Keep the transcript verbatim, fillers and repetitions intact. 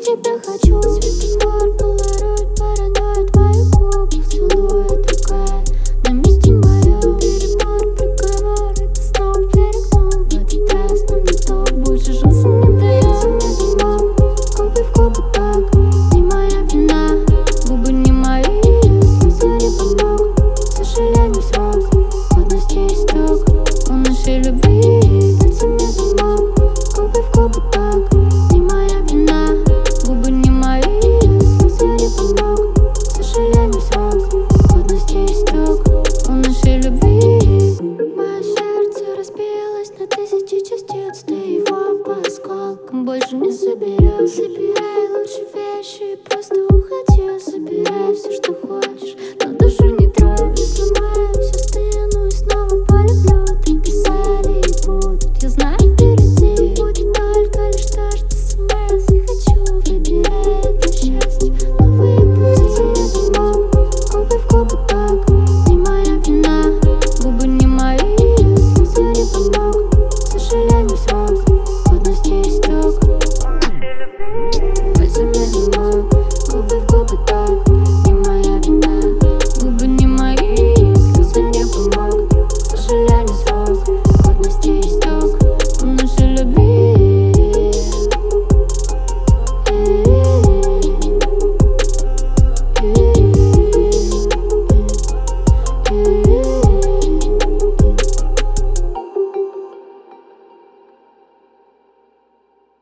тебя хочу. Светофор, полароид, параноид, твои губы целует другая на месте моем. Перебор, приговор, это снова перегнул. В этот раз нам никто больше шанса не дает. Мне замок, губы в губы так, не моя вина. Губы не мои, слезы не помог. К сожалению, срок годности истек у нашей любви. Дается мне замок, губы в губы так, не моя вина. Губы не мои, слезы не помог. К сожалению, срок годности истек у нашей любви. Мое сердце разбилось на тысячи частиц. Ты его по осколкам больше не соберешь. Собирай лучшие вещи и просто уходи. Собирай все, что хочешь, но душу не трогай. Сломаюсь, остыну и снова полюблю. Так писали и будут, я знаю, впереди будет только лишь то, что сама я захочу. Выбирай это счастье, новые пути. Я замок, губы в губы так, не моя вина. Губы не мои, слезы не помог. К сожалению, срок